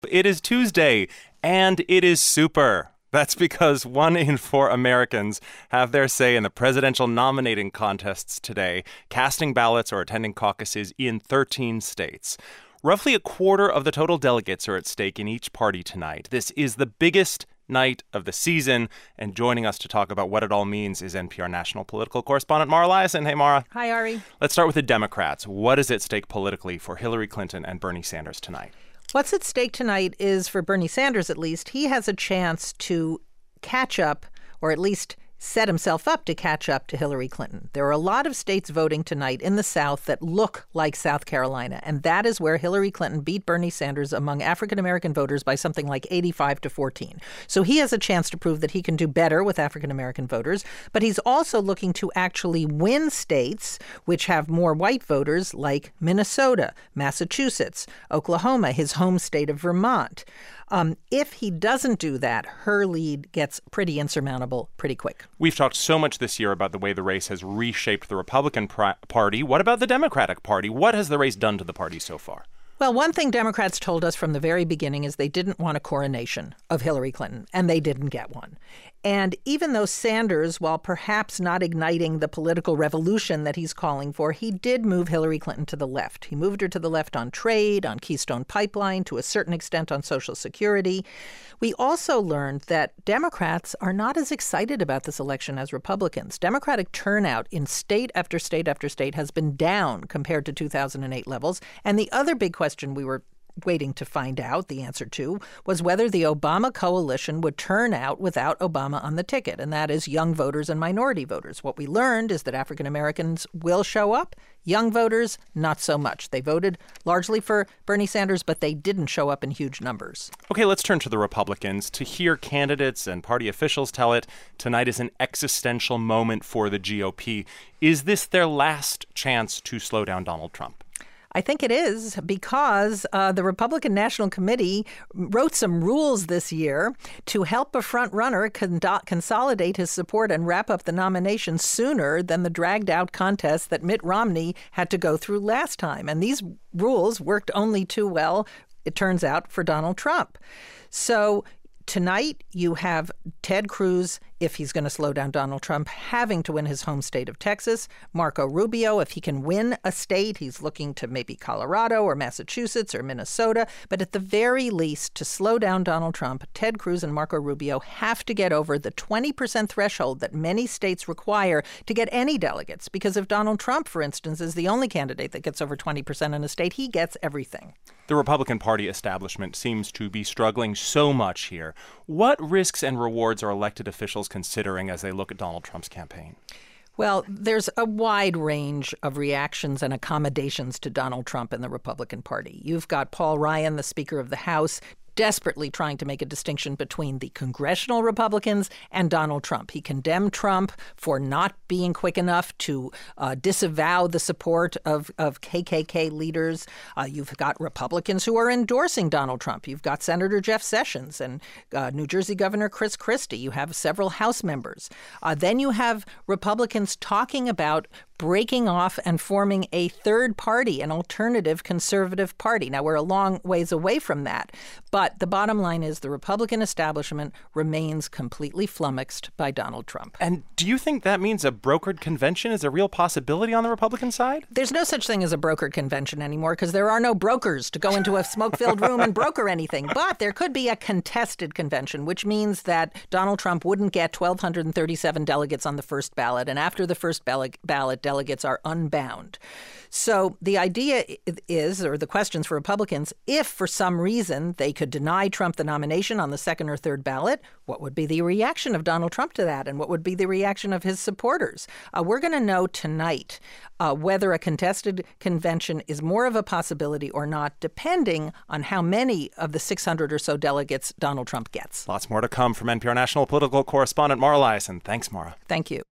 It is Tuesday, and it is super. That's because 1 in 4 Americans have their say in the presidential nominating contests today, casting ballots or attending caucuses in 13 states. Roughly a quarter of the total delegates are at stake in each party tonight. This is the biggest night of the season, and joining us to talk about what it all means is NPR national political correspondent Mara Liasson. Hey, Mara. Hi, Ari. Let's start with the Democrats. What is at stake politically for Hillary Clinton and Bernie Sanders tonight? What's at stake tonight is, for Bernie Sanders at least, he has a chance to catch up, or at least set himself up to catch up to Hillary Clinton. There are a lot of states voting tonight in the South that look like South Carolina, and that is where Hillary Clinton beat Bernie Sanders among African-American voters by something like 85-14. So he has a chance to prove that he can do better with African-American voters, but he's also looking to actually win states which have more white voters, like Minnesota, Massachusetts, Oklahoma, his home state of Vermont. If he doesn't do that, her lead gets pretty insurmountable pretty quick. We've talked so much this year about the way the race has reshaped the Republican Party. What about the Democratic Party? What has the race done to the party so far? Well, one thing Democrats told us from the very beginning is they didn't want a coronation of Hillary Clinton, and they didn't get one. And even though Sanders, while perhaps not igniting the political revolution that he's calling for, he did move Hillary Clinton to the left. He moved her to the left on trade, on Keystone Pipeline, to a certain extent on Social Security. We also learned that Democrats are not as excited about this election as Republicans. Democratic turnout in state after state after state has been down compared to 2008 levels. And the other big question we were waiting to find out the answer to was whether the Obama coalition would turn out without Obama on the ticket, and that is young voters and minority voters. What we learned is that African Americans will show up. Young voters, not so much. They voted largely for Bernie Sanders, but they didn't show up in huge numbers. Okay, let's turn to the Republicans. To hear candidates and party officials tell it, tonight is an existential moment for the GOP. Is this their last chance to slow down Donald Trump? I think it is, because the Republican National Committee wrote some rules this year to help a front runner consolidate his support and wrap up the nomination sooner than the dragged-out contest that Mitt Romney had to go through last time. And these rules worked only too well, it turns out, for Donald Trump. So tonight, you have Ted Cruz, if he's going to slow down Donald Trump, having to win his home state of Texas. Marco Rubio, if he can win a state, he's looking to maybe Colorado or Massachusetts or Minnesota. But at the very least, to slow down Donald Trump, Ted Cruz and Marco Rubio have to get over the 20% threshold that many states require to get any delegates. Because if Donald Trump, for instance, is the only candidate that gets over 20% in a state, he gets everything. The Republican Party establishment seems to be struggling so much here. What risks and rewards are elected officials considering as they look at Donald Trump's campaign? Well, there's a wide range of reactions and accommodations to Donald Trump in the Republican Party. You've got Paul Ryan, the Speaker of the House, desperately trying to make a distinction between the congressional Republicans and Donald Trump. He condemned Trump for not being quick enough to disavow the support of KKK leaders. You've got Republicans who are endorsing Donald Trump. You've got Senator Jeff Sessions and New Jersey Governor Chris Christie. You have several House members. Then you have Republicans talking about breaking off and forming a third party, an alternative conservative party. Now, we're a long ways away from that. But the bottom line is the Republican establishment remains completely flummoxed by Donald Trump. And do you think that means a brokered convention is a real possibility on the Republican side? There's no such thing as a brokered convention anymore because there are no brokers to go into a smoke-filled room and broker anything. But there could be a contested convention, which means that Donald Trump wouldn't get 1,237 delegates on the first ballot. And after the first ballot, delegates are unbound. So the idea is, or the questions for Republicans, if for some reason they could deny Trump the nomination on the second or third ballot, what would be the reaction of Donald Trump to that? And what would be the reaction of his supporters? We're going to know tonight whether a contested convention is more of a possibility or not, depending on how many of the 600 or so delegates Donald Trump gets. Lots more to come from NPR national political correspondent Mara Liasson. Thanks, Mara. Thank you.